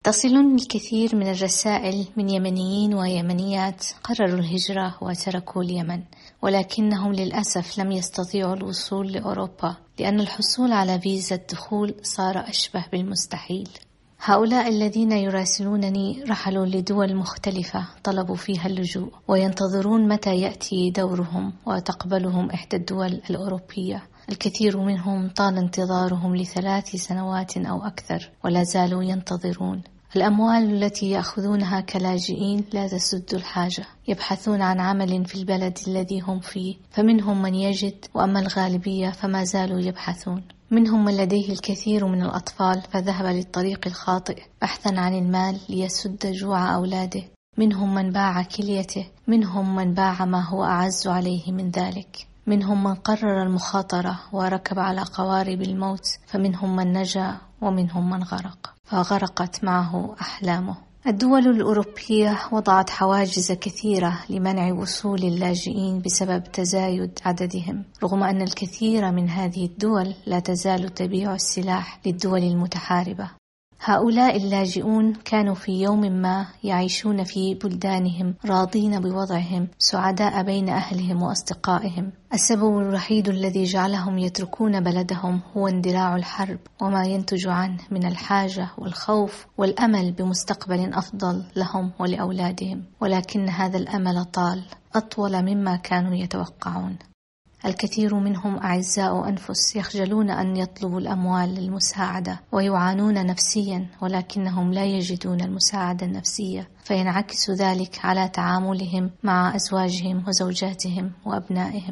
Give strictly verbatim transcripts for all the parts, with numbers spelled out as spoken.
تصلني الكثير من الرسائل من يمنيين ويمنيات قرروا الهجرة وتركوا اليمن، ولكنهم للأسف لم يستطيعوا الوصول لأوروبا لأن الحصول على فيزا الدخول صار أشبه بالمستحيل. هؤلاء الذين يراسلونني رحلوا لدول مختلفة طلبوا فيها اللجوء، وينتظرون متى يأتي دورهم وتقبلهم إحدى الدول الأوروبية. الكثير منهم طال انتظارهم لثلاث سنوات أو أكثر ولا زالوا ينتظرون. الأموال التي يأخذونها كلاجئين لا تسد الحاجة، يبحثون عن عمل في البلد الذي هم فيه، فمنهم من يجد، وأما الغالبية فما زالوا يبحثون. منهم من لديه الكثير من الأطفال فذهب للطريق الخاطئ بحثا عن المال ليسد جوع أولاده. منهم من باع كليته، منهم من باع ما هو أعز عليه من ذلك. منهم من قرر المخاطرة وركب على قوارب الموت، فمنهم من نجا ومنهم من غرق، فغرقت معه أحلامه. الدول الأوروبية وضعت حواجز كثيرة لمنع وصول اللاجئين بسبب تزايد عددهم، رغم أن الكثير من هذه الدول لا تزال تبيع السلاح للدول المتحاربة. هؤلاء اللاجئون كانوا في يوم ما يعيشون في بلدانهم راضين بوضعهم، سعداء بين أهلهم وأصدقائهم. السبب الوحيد الذي جعلهم يتركون بلدهم هو اندلاع الحرب وما ينتج عنه من الحاجة والخوف والأمل بمستقبل أفضل لهم ولأولادهم، ولكن هذا الأمل طال أطول مما كانوا يتوقعون. الكثير منهم أعزاء أنفس يخجلون أن يطلبوا الأموال للمساعدة ويعانون نفسيا، ولكنهم لا يجدون المساعدة النفسية، فينعكس ذلك على تعاملهم مع أزواجهم وزوجاتهم وأبنائهم.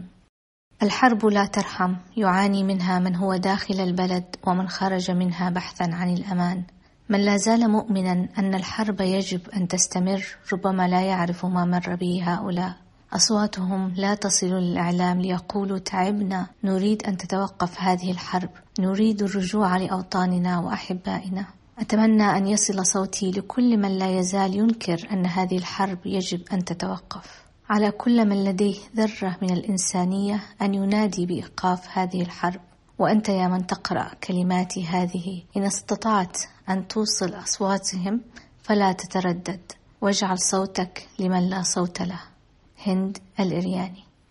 الحرب لا ترحم، يعاني منها من هو داخل البلد ومن خرج منها بحثا عن الأمان. من لا زال مؤمنا أن الحرب يجب أن تستمر ربما لا يعرف ما مر به هؤلاء. أصواتهم لا تصل للإعلام ليقولوا تعبنا، نريد أن تتوقف هذه الحرب، نريد الرجوع لأوطاننا وأحبائنا. أتمنى أن يصل صوتي لكل من لا يزال ينكر أن هذه الحرب يجب أن تتوقف. على كل من لديه ذرة من الإنسانية أن ينادي بإيقاف هذه الحرب. وأنت يا من تقرأ كلماتي هذه، إن استطعت أن توصل أصواتهم فلا تتردد، واجعل صوتك لمن لا صوت له. هند الإرياني.